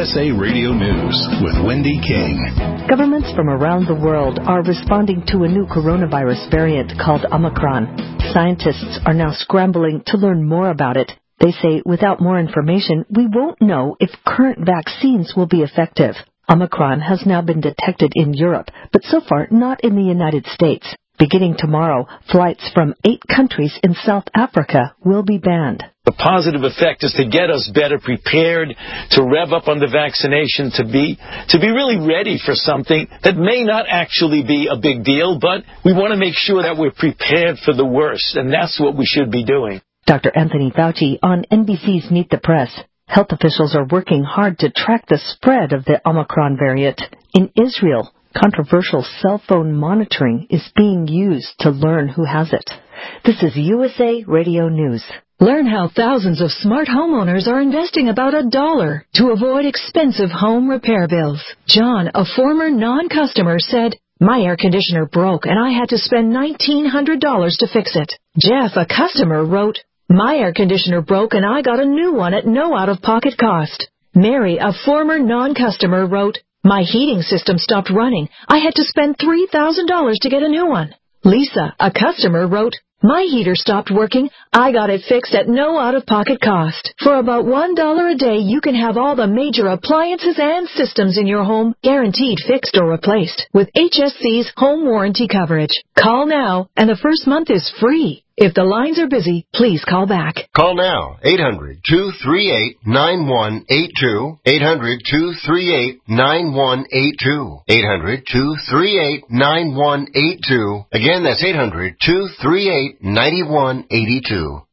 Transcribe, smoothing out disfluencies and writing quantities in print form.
USA Radio News with Wendy King. Governments from around the world are responding to a new coronavirus variant called Omicron. Scientists are now scrambling to learn more about it. They say without more information, we won't know if current vaccines will be effective. Omicron has now been detected in Europe, but so far not in the United States. Beginning tomorrow, flights from 8 countries in South Africa will be banned. The positive effect is to get us better prepared, to rev up on the vaccination, to be really ready for something that may not actually be a big deal, but we want to make sure that we're prepared for the worst, and that's what we should be doing. Dr. Anthony Fauci on NBC's Meet the Press. Health officials are working hard to track the spread of the Omicron variant. In Israel, controversial cell phone monitoring is being used to learn who has it. This is USA Radio News. Learn how thousands of smart homeowners are investing about $1 to avoid expensive home repair bills. John, a former non-customer, said, "My air conditioner broke and I had to spend $1,900 to fix it." Jeff, a customer, wrote, "My air conditioner broke and I got a new one at no out-of-pocket cost." Mary, a former non-customer, wrote, "My heating system stopped running. I had to spend $3,000 to get a new one." Lisa, a customer, wrote, "My heater stopped working. I got it fixed at no out-of-pocket cost." For about $1 a day, you can have all the major appliances and systems in your home guaranteed fixed or replaced with HSC's home warranty coverage. Call now, and the first month is free. If the lines are busy, please call back. Call now, 800-238-9182, 800-238-9182, 800-238-9182. Again, that's 800-238-9182.